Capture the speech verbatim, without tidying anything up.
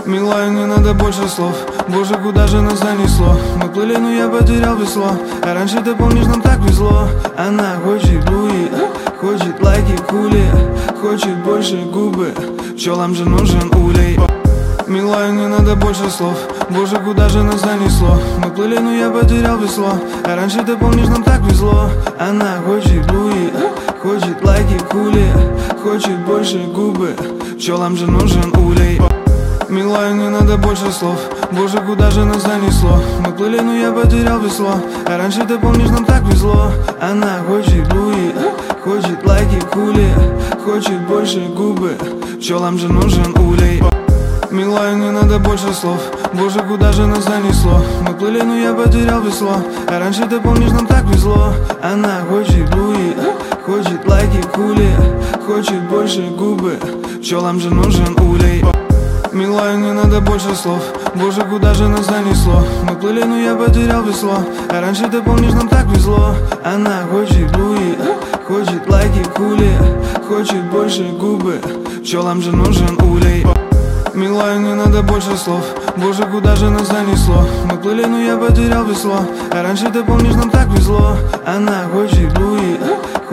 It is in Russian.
Милая, не надо больше слов. Боже, куда же нас занесло? Мы плыли, но я потерял весло. А раньше, ты помнишь, нам так везло. Она хочет Луи, хочет лайки, кули, хочет больше губы. Пчелам же нужен улей. Милая, не надо больше слов. Боже, куда же нас занесло? Мы плыли, но я потерял весло. А раньше, ты помнишь, нам так везло. Она хочет Луи, хочет лайки, кули, хочет больше губы. Пчелам же нужен улей. Милая, не надо больше слов. Боже, куда же нас занесло? Мы плыли, но я потерял весло. А раньше, ты помнишь, нам так везло. Она хочет Луи, хочет лайки, кули, хочет больше губы. Пчелам же нужен улей. Милая, не надо больше слов. Боже, куда же нас занесло? Мы плыли, но я потерял весло. А раньше, ты помнишь, нам так везло. Она хочет Луи, хочет лайки, кули, хочет больше губы. Пчелам же нужен улей. Милая, не надо больше слов. Боже, куда же нас занесло? Мы плыли, но я потерял весло. А раньше, ты помнишь, нам так везло. Она хочет Луи, хочет лайки, кули, хочет больше губы. Пчелам же нужен улей. Милая, не надо больше слов. Боже, куда же нас занесло? Мы плыли, но я потерял весло. А раньше, ты помнишь, нам так везло. Она хочет Луи,